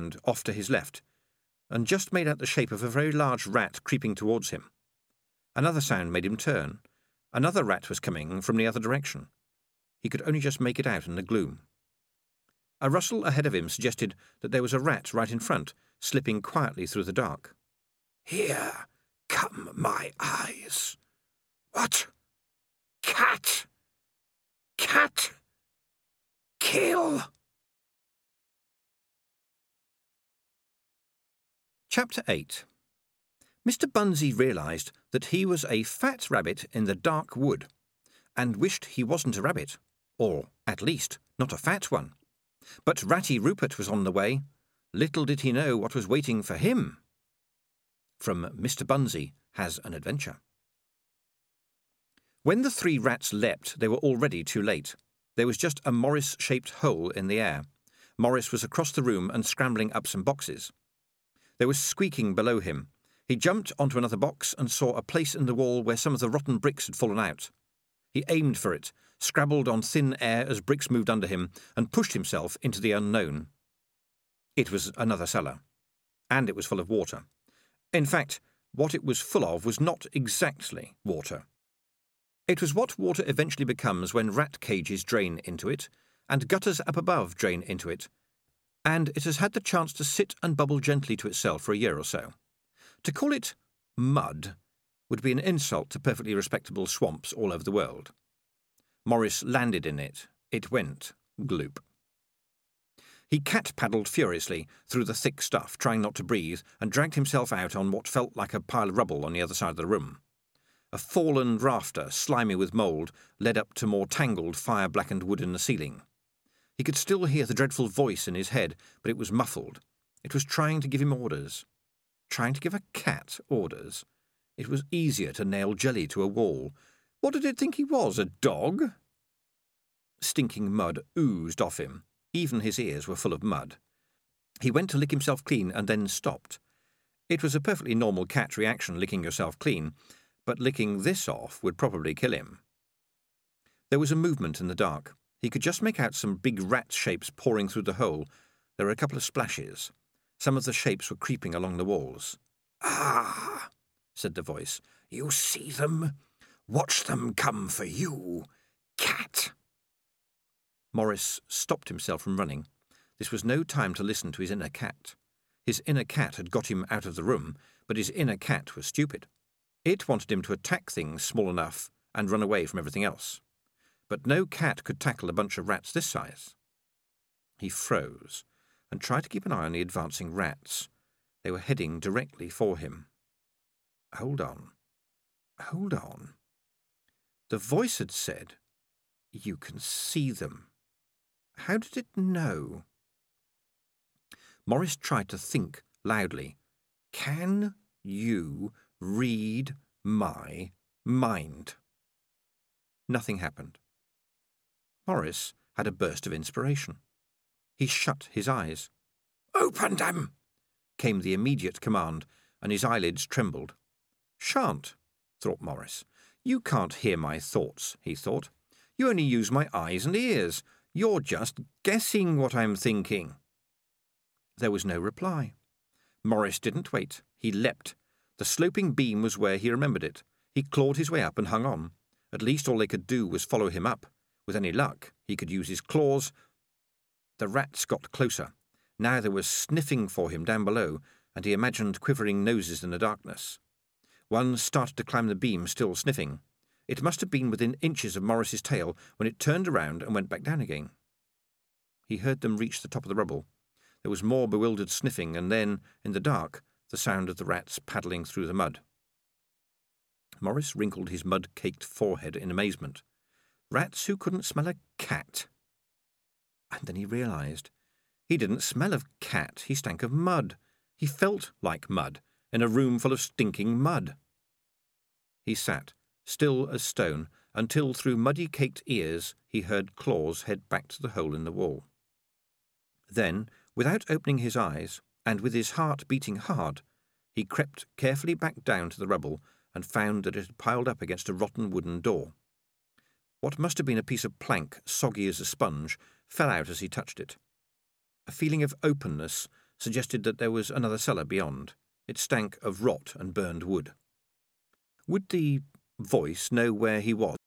round, off to his left, and just made out the shape of a very large rat creeping towards him. Another sound made him turn. Another rat was coming from the other direction. He could only just make it out in the gloom. A rustle ahead of him suggested that there was a rat right in front, slipping quietly through the dark. "Here come my eyes." "What?" "Cat! Cat! Kill!" Chapter 8. Mr. Bunsey realised that he was a fat rabbit in the dark wood, and wished he wasn't a rabbit, or, at least, not a fat one. But Ratty Rupert was on the way. Little did he know what was waiting for him. From Mr. Bunsey Has an Adventure. When the three rats leapt, they were already too late. There was just a Morris-shaped hole in the air. Morris was across the room and scrambling up some boxes. There was squeaking below him. He jumped onto another box and saw a place in the wall where some of the rotten bricks had fallen out. He aimed for it, scrabbled on thin air as bricks moved under him, and pushed himself into the unknown. It was another cellar, and it was full of water. In fact, what it was full of was not exactly water. It was what water eventually becomes when rat cages drain into it, and gutters up above drain into it, and it has had the chance to sit and bubble gently to itself for a year or so. To call it mud would be an insult to perfectly respectable swamps all over the world. Morris landed in it. It went gloop. He cat-paddled furiously through the thick stuff, trying not to breathe, and dragged himself out on what felt like a pile of rubble on the other side of the room. A fallen rafter, slimy with mould, led up to more tangled, fire-blackened wood in the ceiling. He could still hear the dreadful voice in his head, but it was muffled. It was trying to give him orders. Trying to give a cat orders. It was easier to nail jelly to a wall. What did it think he was, a dog? Stinking mud oozed off him. Even his ears were full of mud. He went to lick himself clean and then stopped. It was a perfectly normal cat reaction, licking yourself clean, but licking this off would probably kill him. There was a movement in the dark. He could just make out some big rat shapes pouring through the hole. There were a couple of splashes. Some of the shapes were creeping along the walls. "Ah," said the voice. "You see them? Watch them come for you, cat." Morris stopped himself from running. This was no time to listen to his inner cat. His inner cat had got him out of the room, but his inner cat was stupid. It wanted him to attack things small enough and run away from everything else. But no cat could tackle a bunch of rats this size. He froze and tried to keep an eye on the advancing rats. They were heading directly for him. Hold on. Hold on. The voice had said, "You can see them." How did it know? Morris tried to think loudly. Can you read my mind? Nothing happened. Morris had a burst of inspiration. He shut his eyes. "Open them!" came the immediate command, and his eyelids trembled. Shan't, thought Morris. You can't hear my thoughts, he thought. You only use my eyes and ears. You're just guessing what I'm thinking. There was no reply. Morris didn't wait. He leapt. The sloping beam was where he remembered it. He clawed his way up and hung on. At least all they could do was follow him up. With any luck, he could use his claws. The rats got closer. Now there was sniffing for him down below, and he imagined quivering noses in the darkness. One started to climb the beam, still sniffing. It must have been within inches of Morris's tail when it turned around and went back down again. He heard them reach the top of the rubble. There was more bewildered sniffing, and then, in the dark, the sound of the rats paddling through the mud. Morris wrinkled his mud-caked forehead in amazement. Rats who couldn't smell a cat. And then he realised. He didn't smell of cat, he stank of mud. He felt like mud, in a room full of stinking mud. He sat, still as stone, until through muddy-caked ears he heard claws head back to the hole in the wall. Then, without opening his eyes, and with his heart beating hard, he crept carefully back down to the rubble and found that it had piled up against a rotten wooden door. What must have been a piece of plank, soggy as a sponge, fell out as he touched it. A feeling of openness suggested that there was another cellar beyond. It stank of rot and burned wood. Would the voice know where he was?